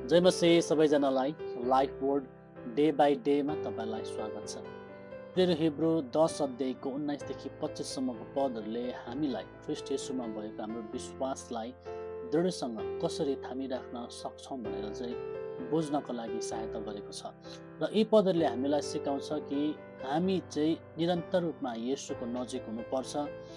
जय मसिह सबैजनालाई life word day by डेमा तपाईँलाई स्वागत छ। प्रिय हिब्रू 10 अध्यायको 19 देखि 25 सम्मको पदहरूले हामीलाई ख्रीष्ट येशूमा भएको हाम्रो विश्वासलाई दृढसँग कसरी थामिराख्न सक्छौँ भनेर चाहिँ बुझ्नको लागि सहायता गरेको छ। र यी पदहरूले हामीलाई सिकाउँछ कि हामी चाहिँ निरन्तर रूपमा येशूको नजिक हुनुपर्छ।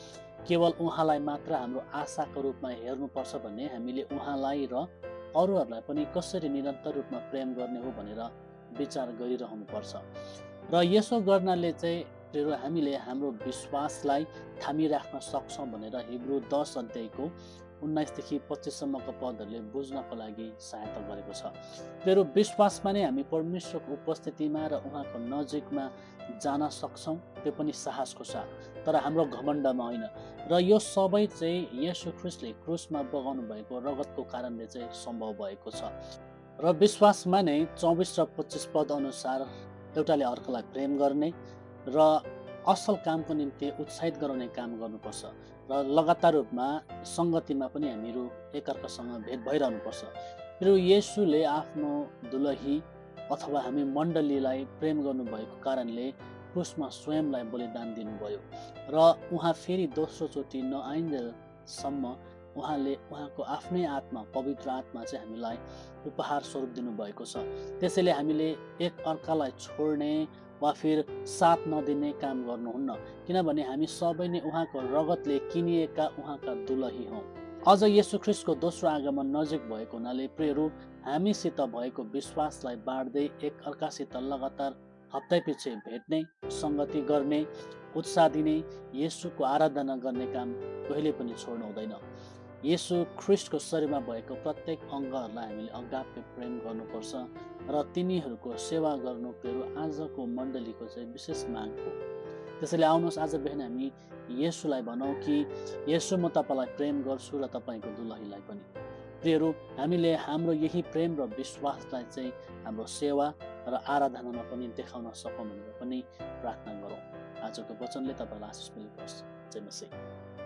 केवल उहाँलाई मात्र हाम्रो आशाको रूपमा हेर्नुपर्छ भन्ने हामीले उहाँलाई र अरूहरूलाई पनि कसरी निरन्तर रूपमा प्रेम गर्ने हो भनेर विचार गरिरहनुपर्छ। र यसो गर्नाले चाहिँ हामीले हाम्रो विश्वासलाई थामिराख्न सक्छौँ भनेर हिब्रू 10 अध्यायको 19 देखि 25 सम्मको पदहरूले बुझ्नको लागि सहायता गरेको छ। तेरो विश्वासमा नै हामी परमेश्वरको उपस्थितिमा र उहाँको नजिकमा जान सक्छौँ, त्यो पनि साहसको साथ, तर हाम्रो घमण्डमा होइन। र यो सबै चाहिँ येशू ख्रीष्टले क्रुसमा बगाउनु भएको रगतको कारणले चाहिँ सम्भव भएको छ। र विश्वासमा नै 24 र 25 पद अनुसार एउटाले अर्कालाई प्रेम गर्ने र असल कामको निम्ति उत्साहित गराउने काम गर्नुपर्छ र लगातार रूपमा सङ्गतिमा पनि हामीहरू एकअर्कासँग भेट भइरहनुपर्छ। र येशूले आफ्नो दुलही अथवा हामी मण्डलीलाई प्रेम गर्नुभएको कारणले क्रुसमा स्वयंलाई बलिदान दिनुभयो र उहाँ फेरि दोस्रोचोटि नआइन्जेलसम्म उहाँले उहाँको आफ्नै आत्मा, पवित्र आत्मा चाहिँ हामीलाई उपहार स्वरूप दिनुभएको छ। त्यसैले हामीले एक अर्कालाई छोड्ने वा फिर साथ नदिने काम गर्नुहुन्न, किनभने हामी सबै नै उहाँको रगतले किनिएका उहाँका दुलही हौँ। अझ येशू ख्रीष्टको दोस्रो आगमन नजिक भएको हुनाले प्रियहरू, हामीसित भएको विश्वासलाई बाँड्दै एक अर्कासित लगातार हप्तैपछि भेट्ने, सङ्गति गर्ने, उत्साह दिने, येशूको आराधना गर्ने काम कहिले पनि छोड्नु हुँदैन। येशू ख्रीष्टको शरीरमा भएको प्रत्येक अङ्गहरूलाई हामीले अगापे प्रेम गर्नुपर्छ र तिनीहरूको सेवा गर्नु प्रियहरू आजको मण्डलीको चाहिँ विशेष माग हो। त्यसैले आउनुहोस् आज बिहान हामी येशूलाई भनौँ कि येशू म तपाईँलाई प्रेम गर्छु र तपाईँको दुलहीलाई पनि। प्रियहरू, हामीले हाम्रो यही प्रेम र विश्वासलाई चाहिँ हाम्रो सेवा र आराधनामा पनि देखाउन सकौँ भनेर पनि प्रार्थना गरौँ। आजको वचनले तपाईँलाई आशिष मिलोस्। जय मसीह।